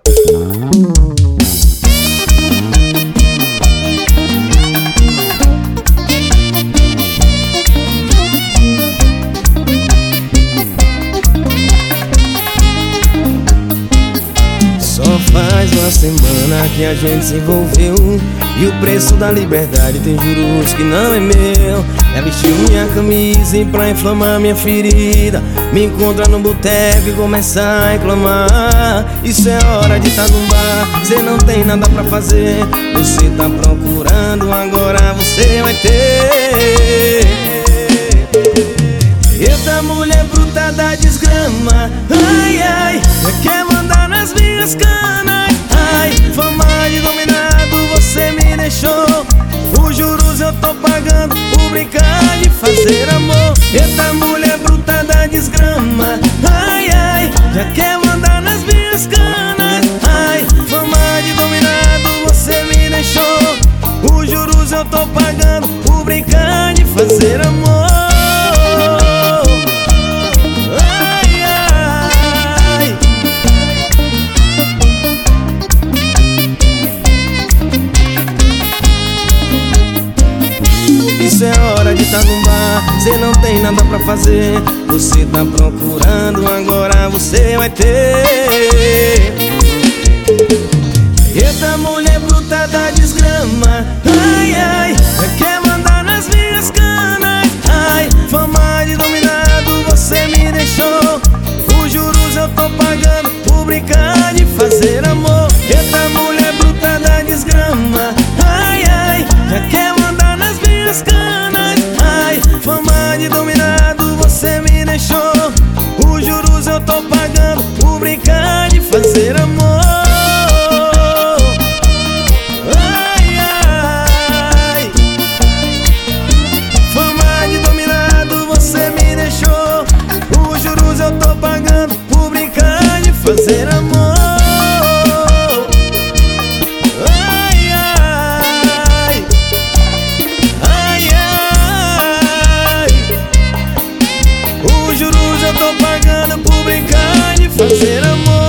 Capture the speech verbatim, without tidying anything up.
Faz uma semana que a gente se envolveu, e o preço da liberdade tem juros que não é meu. É vestir minha camisa e pra inflamar minha ferida, me encontra no boteco e começar a reclamar. Isso é hora de tá num bar, cê não tem nada pra fazer. Você tá procurando, agora você vai ter. Eita mulher bruta da desgrama, ai ai, já quer mandar nas minhas canas. Ai, fama de dominado, você me deixou. Os juros eu tô pagando por brincar de fazer amor. Eita mulher bruta da desgrama, ai ai, já quer mandar nas minhas canas. Ai, fama de dominado, você me deixou. Os juros eu tô pagando por brincar de fazer amor. Isso é hora de tá num bar, cê não tem nada pra fazer. Você tá procurando, agora você vai ter. Eita mulher bruta da desgrama, ai ai, já quer mandar nas minhas canas. Ai, fama de dominado, você me deixou. Os juros eu tô pagando por brincar de fazer amor. Eita mulher bruta da desgrama, ai ai, já quer mandar nas minhas canas. Ai, fama de dominado, você me deixou. Os juros eu tô pagando por brincar de fazer amor. Ai, ai, fama de dominado, você me deixou. Os juros eu tô pagando por brincar de fazer amor. Os juros eu tô pagando por brincar de fazer amor.